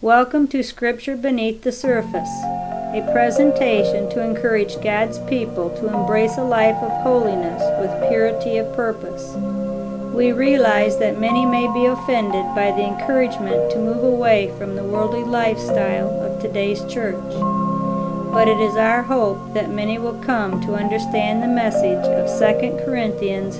Welcome to Scripture Beneath the Surface, a presentation to encourage God's people to embrace a life of holiness with purity of purpose. We realize that many may be offended by the encouragement to move away from the worldly lifestyle of today's church. But it is our hope that many will come to understand the message of 2 Corinthians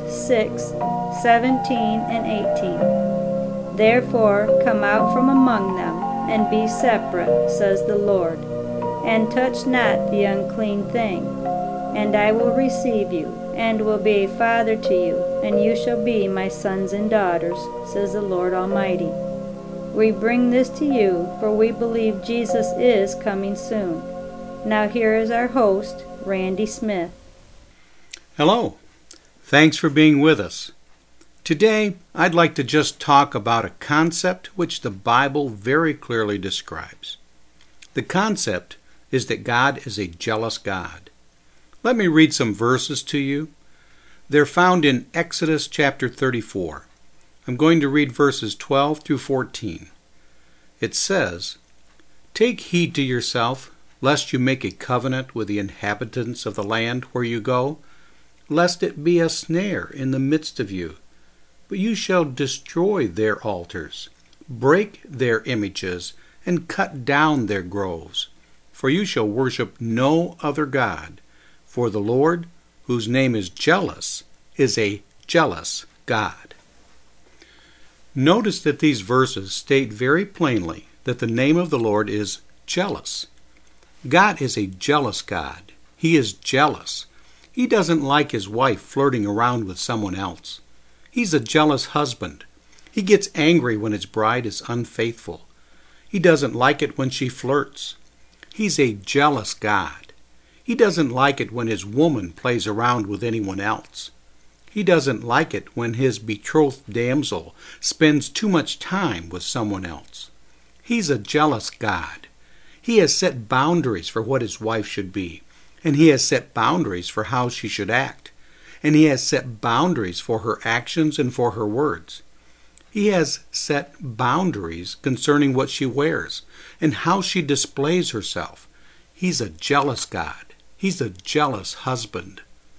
6:17 and 18. Therefore, come out from among them, and be separate, says the Lord, and touch not the unclean thing. And I will receive you, and will be a father to you, and you shall be my sons and daughters, says the Lord Almighty. We bring this to you, for we believe Jesus is coming soon. Now here is our host, Randy Smith. Hello. Thanks for being with us. Today, I'd like to just talk about a concept which the Bible very clearly describes. The concept is that God is a jealous God. Let me read some verses to you. They're found in Exodus chapter 34. I'm going to read verses 12 through 14. It says, "Take heed to yourself, lest you make a covenant with the inhabitants of the land where you go, lest it be a snare in the midst of you. But you shall destroy their altars, break their images, and cut down their groves. For you shall worship no other God. For the Lord, whose name is jealous, is a jealous God." Notice that these verses state very plainly that the name of the Lord is jealous. God is a jealous God. He is jealous. He doesn't like his wife flirting around with someone else. He's a jealous husband. He gets angry when his bride is unfaithful. He doesn't like it when she flirts. He's a jealous God. He doesn't like it when his woman plays around with anyone else. He doesn't like it when his betrothed damsel spends too much time with someone else. He's a jealous God. He has set boundaries for what his wife should be, and he has set boundaries for how she should act. And he has set boundaries for her actions and for her words. He has set boundaries concerning what she wears and how she displays herself. He's a jealous God. He's a jealous husband.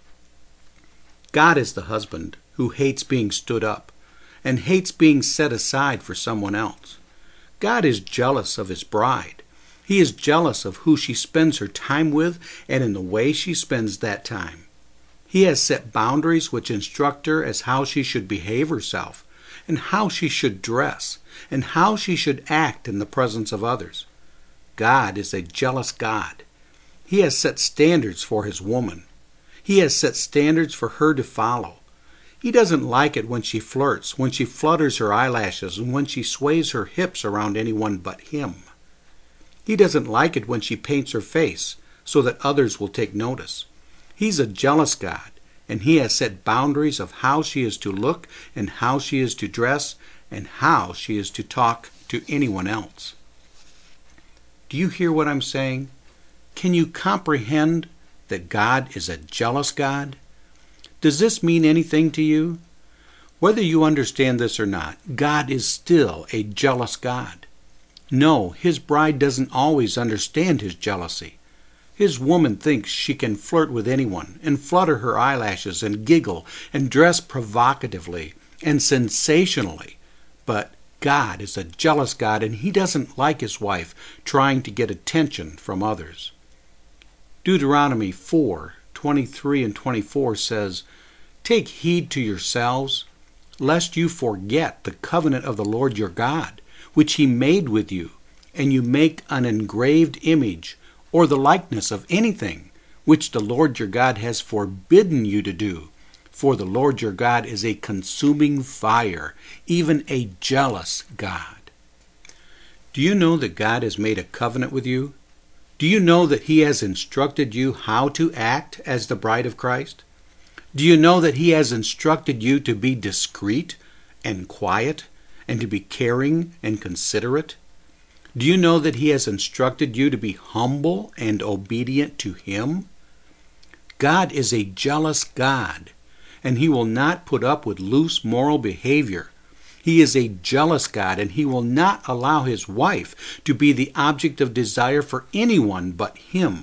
God is the husband who hates being stood up and hates being set aside for someone else. God is jealous of his bride. He is jealous of who she spends her time with and in the way she spends that time. He has set boundaries which instruct her as how she should behave herself, and how she should dress, and how she should act in the presence of others. God is a jealous God. He has set standards for his woman. He has set standards for her to follow. He doesn't like it when she flirts, when she flutters her eyelashes, and when she sways her hips around anyone but him. He doesn't like it when she paints her face so that others will take notice. He's a jealous God, and he has set boundaries of how she is to look and how she is to dress and how she is to talk to anyone else. Do you hear what I'm saying? Can you comprehend that God is a jealous God? Does this mean anything to you? Whether you understand this or not, God is still a jealous God. No, his bride doesn't always understand his jealousy. His woman thinks she can flirt with anyone and flutter her eyelashes and giggle and dress provocatively and sensationally. But God is a jealous God, and he doesn't like his wife trying to get attention from others. Deuteronomy 4:23 and 24 says, "Take heed to yourselves, lest you forget the covenant of the Lord your God, which he made with you, and you make an engraved image or the likeness of anything which the Lord your God has forbidden you to do. For the Lord your God is a consuming fire, even a jealous God." Do you know that God has made a covenant with you? Do you know that he has instructed you how to act as the bride of Christ? Do you know that he has instructed you to be discreet and quiet and to be caring and considerate? Do you know that he has instructed you to be humble and obedient to him? God is a jealous God, and he will not put up with loose moral behavior. He is a jealous God, and he will not allow his wife to be the object of desire for anyone but him.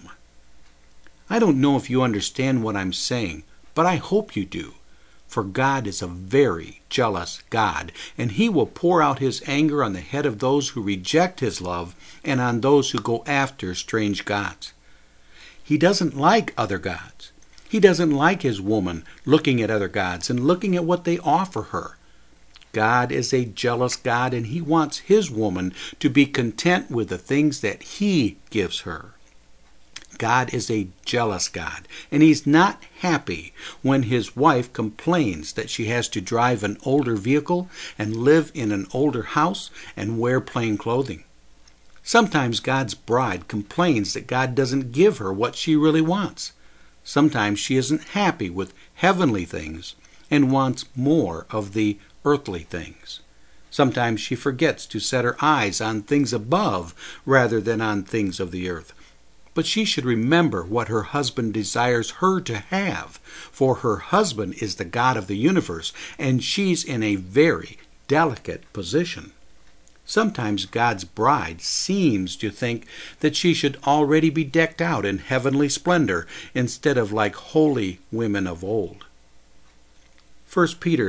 I don't know if you understand what I'm saying, but I hope you do. For God is a very jealous God, and he will pour out his anger on the head of those who reject his love and on those who go after strange gods. He doesn't like other gods. He doesn't like his woman looking at other gods and looking at what they offer her. God is a jealous God, and he wants his woman to be content with the things that he gives her. God is a jealous God, and he's not happy when his wife complains that she has to drive an older vehicle and live in an older house and wear plain clothing. Sometimes God's bride complains that God doesn't give her what she really wants. Sometimes she isn't happy with heavenly things and wants more of the earthly things. Sometimes she forgets to set her eyes on things above rather than on things of the earth. But she should remember what her husband desires her to have, for her husband is the God of the universe, and she's in a very delicate position. Sometimes God's bride seems to think that she should already be decked out in heavenly splendor instead of like holy women of old. 1 Peter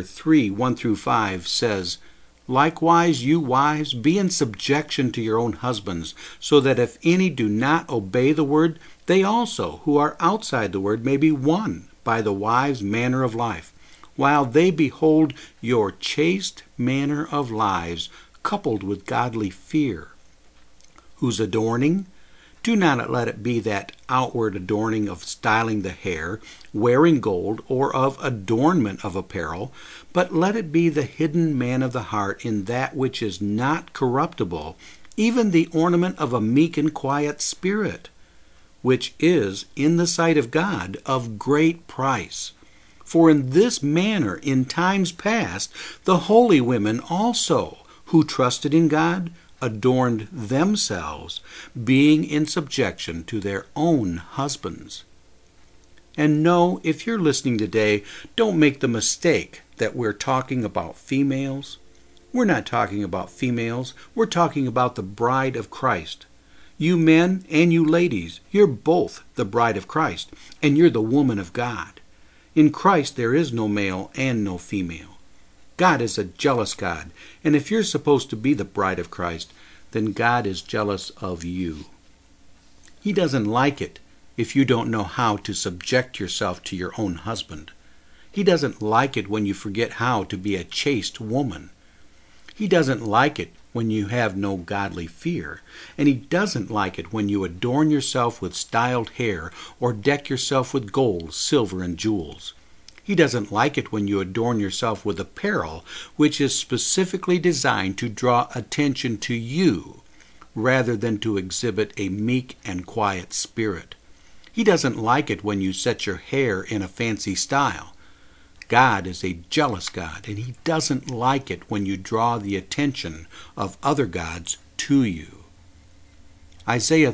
3:1-5 says, "Likewise, you wives, be in subjection to your own husbands, so that if any do not obey the word, they also, who are outside the word, may be won by the wives' manner of life, while they behold your chaste manner of lives, coupled with godly fear, whose adorning, do not let it be that outward adorning of styling the hair, wearing gold, or of adornment of apparel, but let it be the hidden man of the heart in that which is not corruptible, even the ornament of a meek and quiet spirit, which is, in the sight of God, of great price. For in this manner, in times past, the holy women also, who trusted in God, adorned themselves, being in subjection to their own husbands." And no, if you're listening today, don't make the mistake that we're talking about females. We're not talking about females. We're talking about the bride of Christ. You men and you ladies, you're both the bride of Christ, and you're the woman of God. In Christ there is no male and no female. God is a jealous God, and if you're supposed to be the bride of Christ, then God is jealous of you. He doesn't like it if you don't know how to subject yourself to your own husband. He doesn't like it when you forget how to be a chaste woman. He doesn't like it when you have no godly fear, and he doesn't like it when you adorn yourself with styled hair or deck yourself with gold, silver, and jewels. He doesn't like it when you adorn yourself with apparel which is specifically designed to draw attention to you rather than to exhibit a meek and quiet spirit. He doesn't like it when you set your hair in a fancy style. God is a jealous God, and he doesn't like it when you draw the attention of other gods to you. Isaiah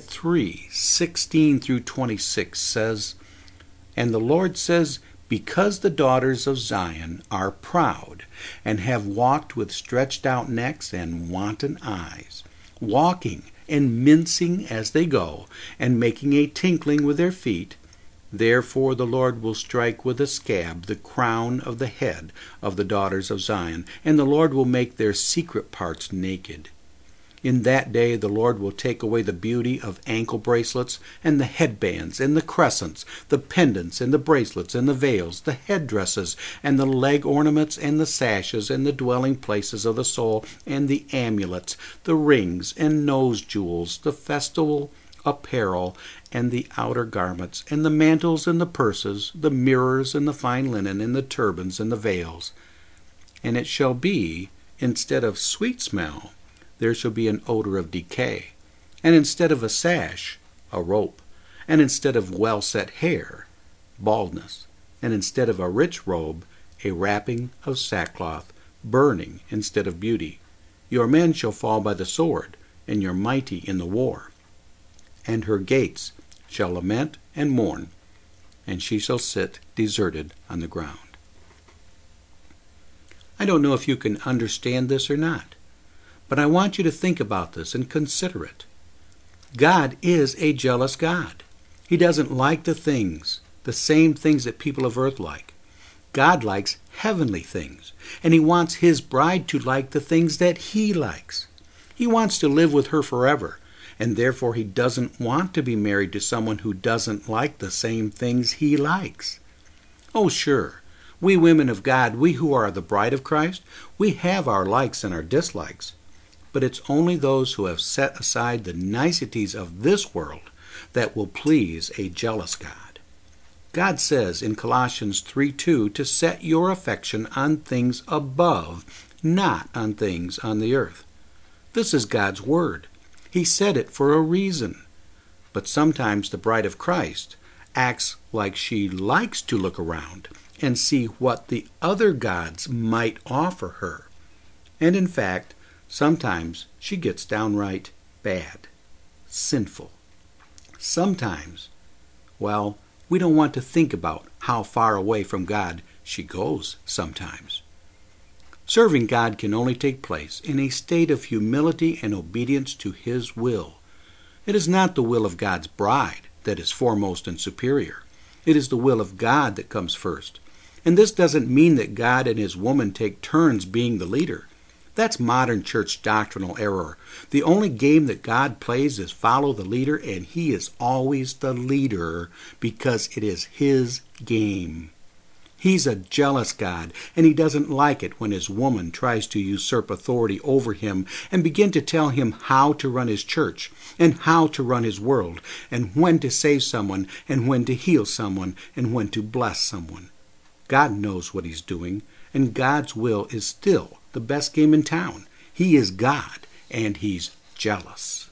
3:16-26 says, "And the Lord says, because the daughters of Zion are proud, and have walked with stretched out necks and wanton eyes, walking and mincing as they go, and making a tinkling with their feet, therefore the Lord will strike with a scab the crown of the head of the daughters of Zion, and the Lord will make their secret parts naked. In that day the Lord will take away the beauty of ankle bracelets, and the headbands, and the crescents, the pendants, and the bracelets, and the veils, the headdresses, and the leg ornaments, and the sashes, and the dwelling places of the soul, and the amulets, the rings, and nose jewels, the festival apparel, and the outer garments, and the mantles, and the purses, the mirrors, and the fine linen, and the turbans, and the veils. And it shall be, instead of sweet smell, there shall be an odor of decay, and instead of a sash, a rope, and instead of well-set hair, baldness, and instead of a rich robe, a wrapping of sackcloth, burning instead of beauty. Your men shall fall by the sword, and your mighty in the war. And her gates shall lament and mourn, and she shall sit deserted on the ground." I don't know if you can understand this or not, but I want you to think about this and consider it. God is a jealous God. He doesn't like the same things that people of earth like. God likes heavenly things, and He wants His bride to like the things that He likes. He wants to live with her forever, and therefore He doesn't want to be married to someone who doesn't like the same things He likes. Oh, sure, we women of God, we who are the bride of Christ, we have our likes and our dislikes, but it's only those who have set aside the niceties of this world that will please a jealous God. God says in Colossians 3:2 to set your affection on things above, not on things on the earth. This is God's word. He said it for a reason. But sometimes the bride of Christ acts like she likes to look around and see what the other gods might offer her. And in fact, sometimes she gets downright bad, sinful. Sometimes, well, we don't want to think about how far away from God she goes sometimes. Serving God can only take place in a state of humility and obedience to His will. It is not the will of God's bride that is foremost and superior. It is the will of God that comes first. And this doesn't mean that God and His woman take turns being the leader. That's modern church doctrinal error. The only game that God plays is follow the leader, and He is always the leader because it is His game. He's a jealous God, and He doesn't like it when His woman tries to usurp authority over Him and begin to tell Him how to run His church and how to run His world and when to save someone and when to heal someone and when to bless someone. God knows what He's doing, and God's will is still the best game in town. He is God, and He's jealous.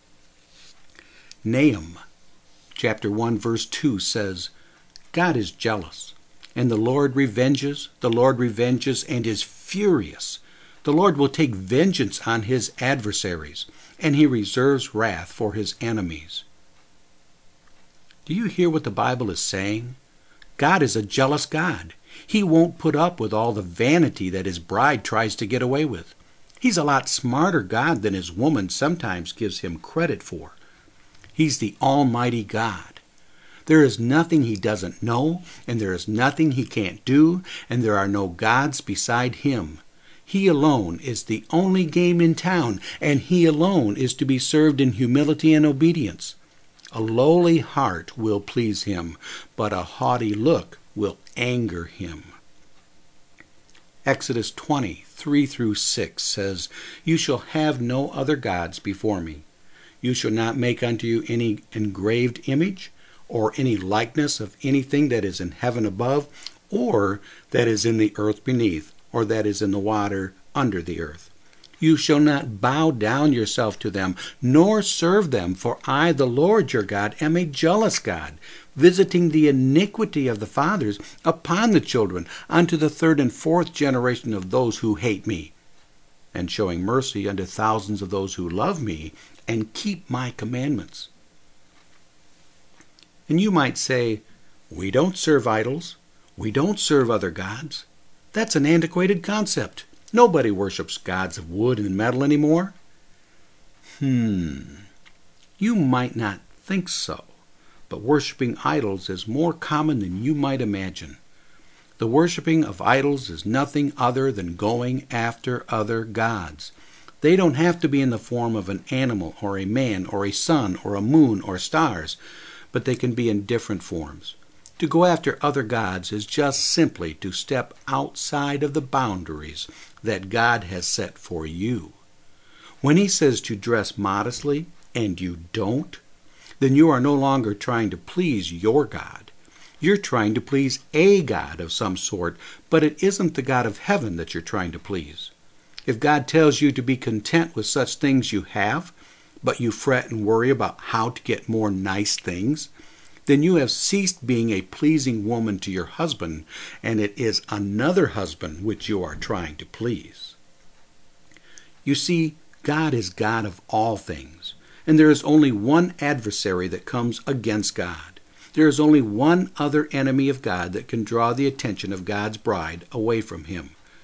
Nahum chapter 1 verse 2 says, God is jealous, and the Lord revenges and is furious. The Lord will take vengeance on His adversaries, and He reserves wrath for His enemies. Do you hear what the Bible is saying? God is a jealous God. He won't put up with all the vanity that His bride tries to get away with. He's a lot smarter God than His woman sometimes gives Him credit for. He's the Almighty God. There is nothing He doesn't know, and there is nothing He can't do, and there are no gods beside Him. He alone is the only game in town, and He alone is to be served in humility and obedience. A lowly heart will please Him, but a haughty look will anger Him. Exodus 20:3-6 says, You shall have no other gods before me. You shall not make unto you any engraved image, or any likeness of anything that is in heaven above, or that is in the earth beneath, or that is in the water under the earth. You shall not bow down yourself to them, nor serve them, for I, the Lord your God, am a jealous God, visiting the iniquity of the fathers upon the children, unto the third and fourth generation of those who hate me, and showing mercy unto thousands of those who love me and keep my commandments. And you might say, we don't serve idols. We don't serve other gods. That's an antiquated concept. Nobody worships gods of wood and metal anymore. You might not think so, but worshiping idols is more common than you might imagine. The worshiping of idols is nothing other than going after other gods. They don't have to be in the form of an animal or a man or a sun or a moon or stars, but they can be in different forms. To go after other gods is just simply to step outside of the boundaries that God has set for you. When He says to dress modestly and you don't, then you are no longer trying to please your God. You're trying to please a God of some sort, but it isn't the God of heaven that you're trying to please. If God tells you to be content with such things you have, but you fret and worry about how to get more nice things, then you have ceased being a pleasing woman to your husband, and it is another husband which you are trying to please. You see, God is God of all things, and there is only one adversary that comes against God. There is only one other enemy of God that can draw the attention of God's bride away from Him.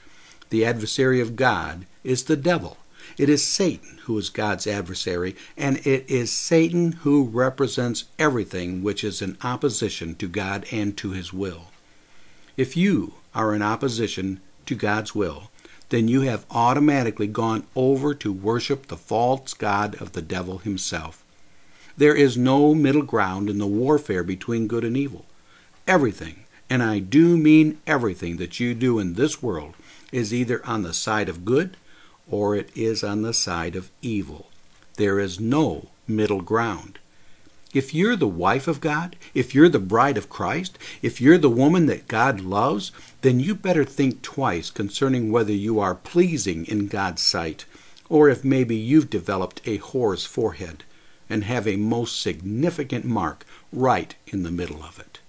The adversary of God is the devil. It is Satan who is God's adversary, and it is Satan who represents everything which is in opposition to God and to his will. If you are in opposition to God's will, then you have automatically gone over to worship the false god of the devil himself. There is no middle ground in the warfare between good and evil. Everything, and I do mean everything that you do in this world, is either on the side of good or it is on the side of evil. There is no middle ground. If you're the wife of God, if you're the bride of Christ, if you're the woman that God loves, then you better think twice concerning whether you are pleasing in God's sight, or if maybe you've developed a whore's forehead and have a most significant mark right in the middle of it.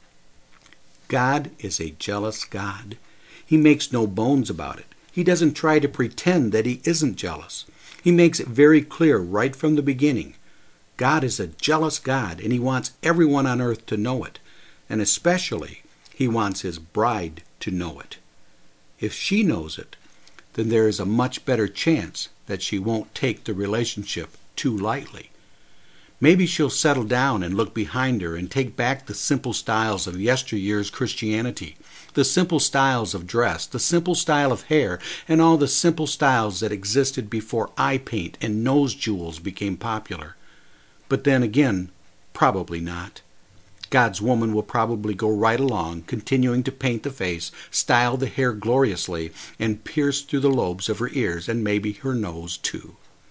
God is a jealous God. He makes no bones about it. He doesn't try to pretend that he isn't jealous. He makes it very clear right from the beginning. God is a jealous God, and he wants everyone on earth to know it, and especially he wants his bride to know it. If she knows it, then there is a much better chance that she won't take the relationship too lightly. Maybe she'll settle down and look behind her and take back the simple styles of yesteryear's Christianity, the simple styles of dress, the simple style of hair, and all the simple styles that existed before eye paint and nose jewels became popular. But then again, probably not. God's woman will probably go right along, continuing to paint the face, style the hair gloriously, and pierce through the lobes of her ears and maybe her nose too.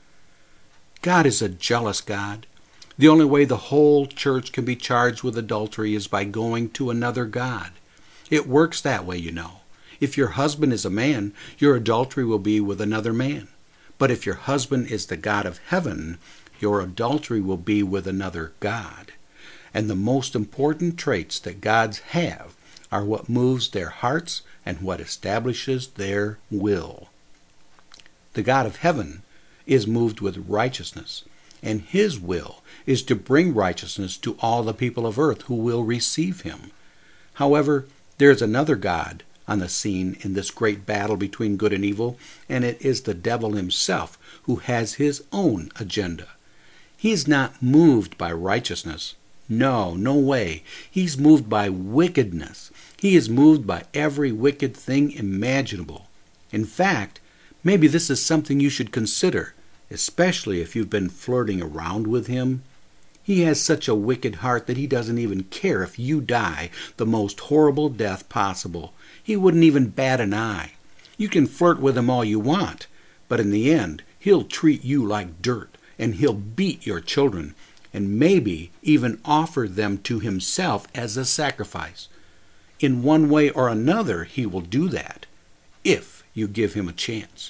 God is a jealous God. The only way the whole church can be charged with adultery is by going to another god. It works that way, you know. If your husband is a man, your adultery will be with another man. But if your husband is the God of heaven, your adultery will be with another god. And the most important traits that gods have are what moves their hearts and what establishes their will. The God of heaven is moved with righteousness, and his will is to bring righteousness to all the people of earth who will receive him. However, there is another God on the scene in this great battle between good and evil, and it is the devil himself who has his own agenda. He is not moved by righteousness. No way. He's moved by wickedness. He is moved by every wicked thing imaginable. In fact, maybe this is something you should consider, especially if you've been flirting around with him. He has such a wicked heart that he doesn't even care if you die the most horrible death possible. He wouldn't even bat an eye. You can flirt with him all you want, but in the end, he'll treat you like dirt, and he'll beat your children, and maybe even offer them to himself as a sacrifice. In one way or another, he will do that, if you give him a chance.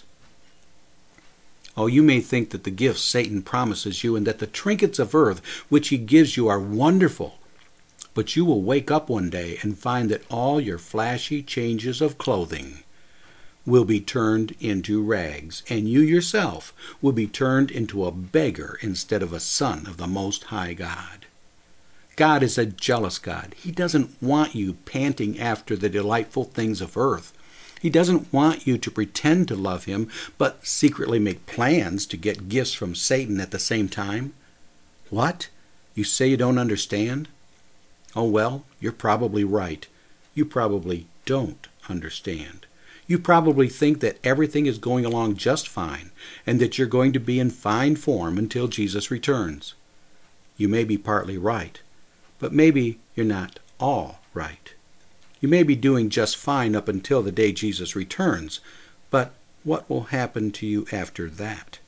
Oh, you may think that the gifts Satan promises you and that the trinkets of earth which he gives you are wonderful, but you will wake up one day and find that all your flashy changes of clothing will be turned into rags, and you yourself will be turned into a beggar instead of a son of the Most High God. God is a jealous God. He doesn't want you panting after the delightful things of earth. He doesn't want you to pretend to love him, but secretly make plans to get gifts from Satan at the same time. What? You say you don't understand? Oh, well, you're probably right. You probably don't understand. You probably think that everything is going along just fine, and that you're going to be in fine form until Jesus returns. You may be partly right, but maybe you're not all right. You may be doing just fine up until the day Jesus returns, but what will happen to you after that?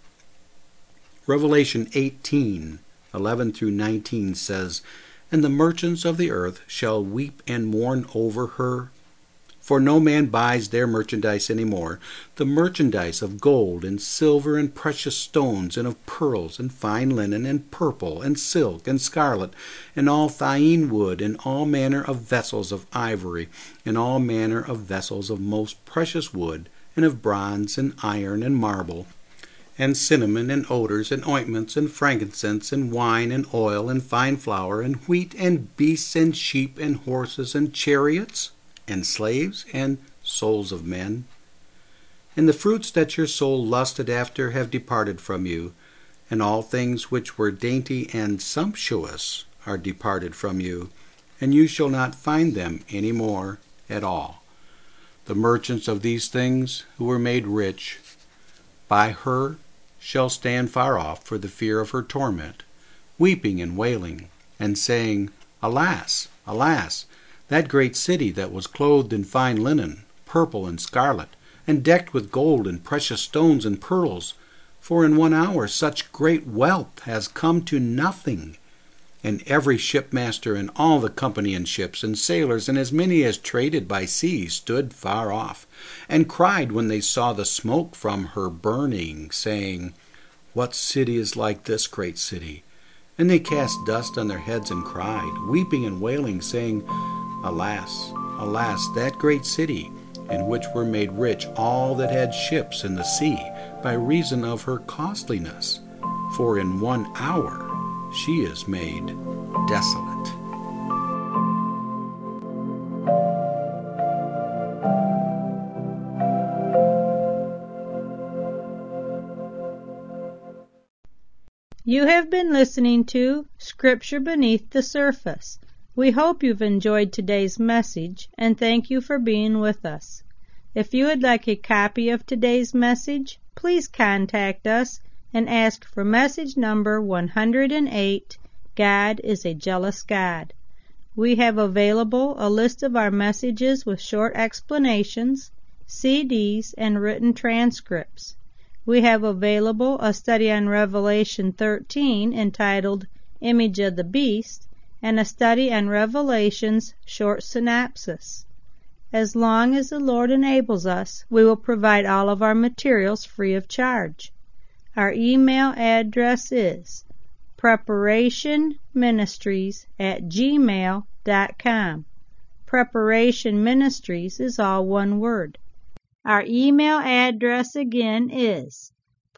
Revelation 18:11 through 19 says, "And the merchants of the earth shall weep and mourn over her, for no man buys their merchandise any more, the merchandise of gold and silver and precious stones and of pearls and fine linen and purple and silk and scarlet and all thyine wood and all manner of vessels of ivory and all manner of vessels of most precious wood and of bronze and iron and marble and cinnamon and odors and ointments and frankincense and wine and oil and fine flour and wheat and beasts and sheep and horses and chariots and slaves and souls of men." And the fruits that your soul lusted after have departed from you, and all things which were dainty and sumptuous are departed from you, and you shall not find them any more at all. The merchants of these things, who were made rich by her, shall stand far off for the fear of her torment, weeping and wailing, and saying, Alas, alas, that great city that was clothed in fine linen, purple and scarlet, and decked with gold and precious stones and pearls, for in 1 hour such great wealth has come to nothing. And every shipmaster and all the company in ships and sailors and as many as traded by sea stood far off, and cried when they saw the smoke from her burning, saying, What city is like this great city? And they cast dust on their heads and cried, weeping and wailing, saying, Alas, alas, that great city, in which were made rich all that had ships in the sea, by reason of her costliness. For in 1 hour she is made desolate. You have been listening to Scripture Beneath the Surface. We hope you've enjoyed today's message, and thank you for being with us. If you would like a copy of today's message, please contact us and ask for message number 108, God is a Jealous God. We have available a list of our messages with short explanations, CDs, and written transcripts. We have available a study on Revelation 13 entitled Image of the Beast, and a study on Revelation's short synopsis. As long as the Lord enables us, we will provide all of our materials free of charge. Our email address is preparationministries@gmail.com. Preparation Ministries is all one word. Our email address again is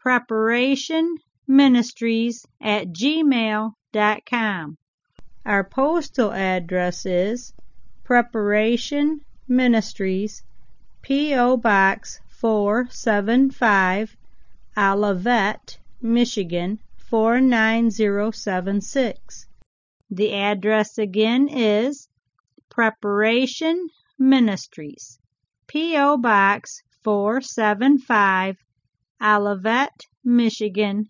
preparationministries@gmail.com. Our postal address is Preparation Ministries, P.O. Box 475, Olivet, Michigan 49076. The address again is Preparation Ministries, P.O. Box 475, Olivet, Michigan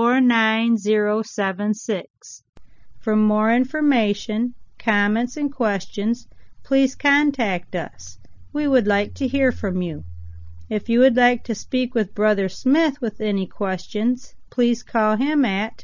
49076. For more information, comments, and questions, please contact us. We would like to hear from you. If you would like to speak with Brother Smith with any questions, please call him at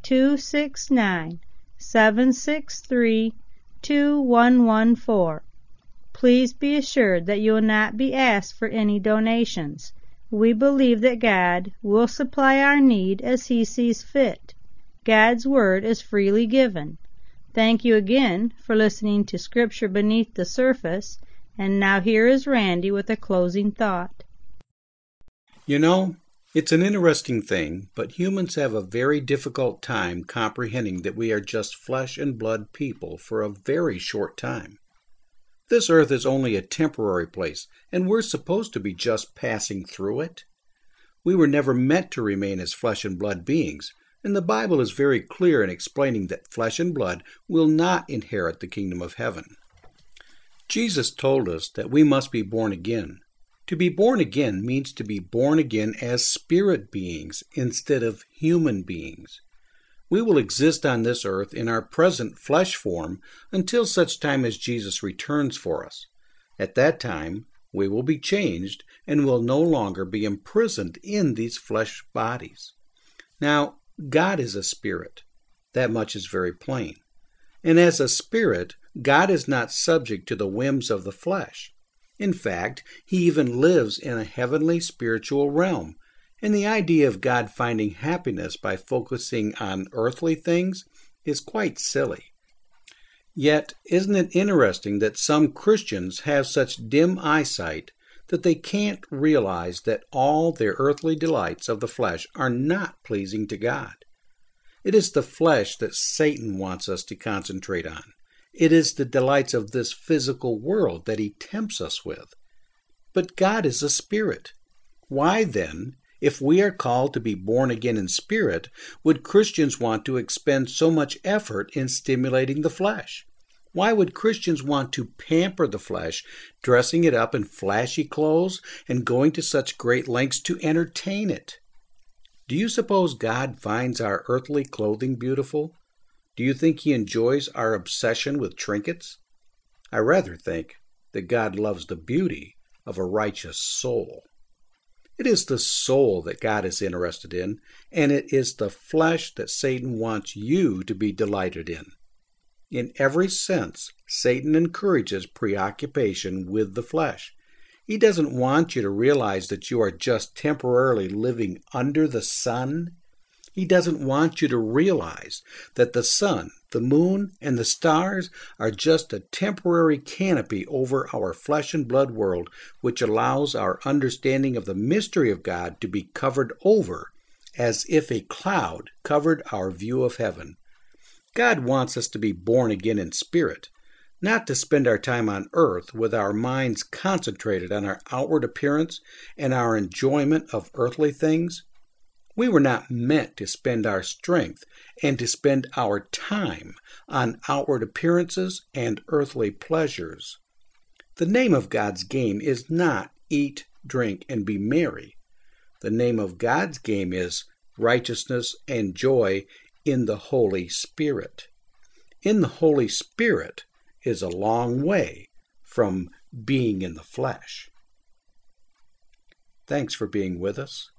269-763-2114. Please be assured that you will not be asked for any donations. We believe that God will supply our need as He sees fit. God's Word is freely given. Thank you again for listening to Scripture Beneath the Surface, and now here is Randy with a closing thought. You know, it's an interesting thing, but humans have a very difficult time comprehending that we are just flesh and blood people for a very short time. This earth is only a temporary place, and we're supposed to be just passing through it. We were never meant to remain as flesh and blood beings, and the Bible is very clear in explaining that flesh and blood will not inherit the kingdom of heaven. Jesus told us that we must be born again. To be born again means to be born again as spirit beings instead of human beings. We will exist on this earth in our present flesh form until such time as Jesus returns for us. At that time, we will be changed and will no longer be imprisoned in these flesh bodies. Now, God is a spirit. That much is very plain. And as a spirit, God is not subject to the whims of the flesh. In fact, He even lives in a heavenly spiritual realm, and the idea of God finding happiness by focusing on earthly things is quite silly. Yet, isn't it interesting that some Christians have such dim eyesight that they can't realize that all their earthly delights of the flesh are not pleasing to God? It is the flesh that Satan wants us to concentrate on. It is the delights of this physical world that he tempts us with. But God is a spirit. Why then, if we are called to be born again in spirit, would Christians want to expend so much effort in stimulating the flesh? Why would Christians want to pamper the flesh, dressing it up in flashy clothes and going to such great lengths to entertain it? Do you suppose God finds our earthly clothing beautiful? Do you think He enjoys our obsession with trinkets? I rather think that God loves the beauty of a righteous soul. It is the soul that God is interested in, and it is the flesh that Satan wants you to be delighted in. In every sense, Satan encourages preoccupation with the flesh. He doesn't want you to realize that you are just temporarily living under the sun. He doesn't want you to realize that the sun, the moon, and the stars are just a temporary canopy over our flesh and blood world, which allows our understanding of the mystery of God to be covered over, as if a cloud covered our view of heaven. God wants us to be born again in spirit, not to spend our time on earth with our minds concentrated on our outward appearance and our enjoyment of earthly things. We were not meant to spend our strength and to spend our time on outward appearances and earthly pleasures. The name of God's game is not eat, drink, and be merry. The name of God's game is righteousness and joy in the Holy Spirit. In the Holy Spirit is a long way from being in the flesh. Thanks for being with us.